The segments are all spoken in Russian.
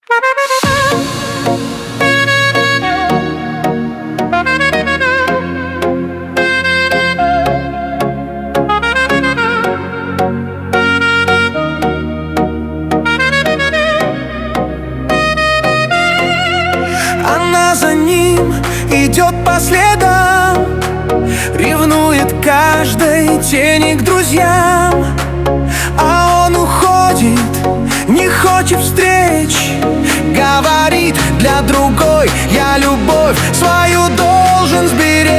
Она за ним идет по следам, ревнует каждой тени к друзьям. А он уходит, не хочет встреч, говорит для другой: я любовь свою должен сберечь.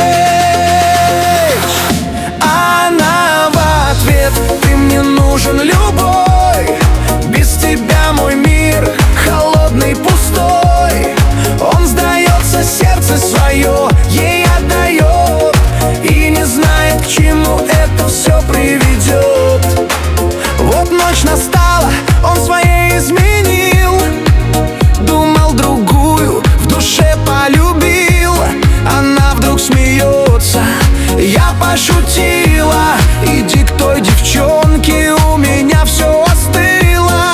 Она в ответ: ты мне нужен любой, без тебя мой мир холодный, пустой. Он сдается, сердце свое ей отдает, и не знает, к чему это все приведет. Вот ночь настала, он своей изменил, думал другую, в душе полюбил. Она вдруг смеется: я пошутила, иди к той девчонке, у меня все остыло.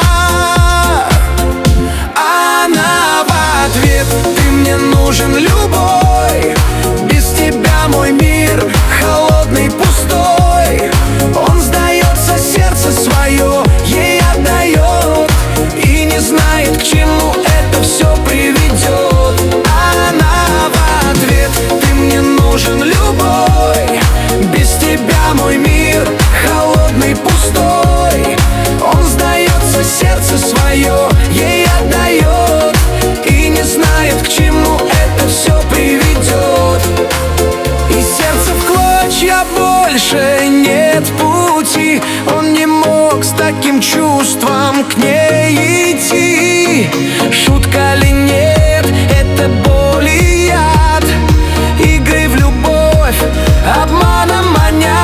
Она в ответ: ты мне нужен любой, без тебя мой мир холодный, пустой. Он сдается, сердце свое ей отдает, и не знает, к чему это все приведет. Она в ответ: ты мне нужен любой, без тебя мой мир холодный, пустой. Он сдается, сердце свое ей отдает, и не знает, к чему это все приведет. И сердце в клочья, больше нет пути. Он не мог с таким чувством к ней идти. Шутка ли нет, это боль и яд, игры в любовь обманом манят.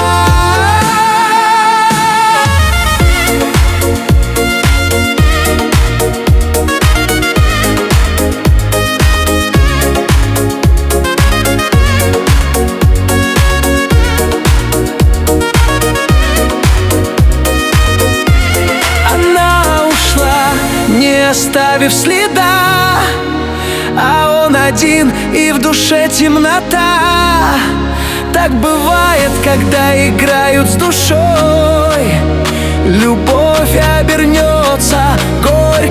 Не оставив следа, а он один, и в душе темнота. Так бывает, когда играют с душой. Любовь обернется горькой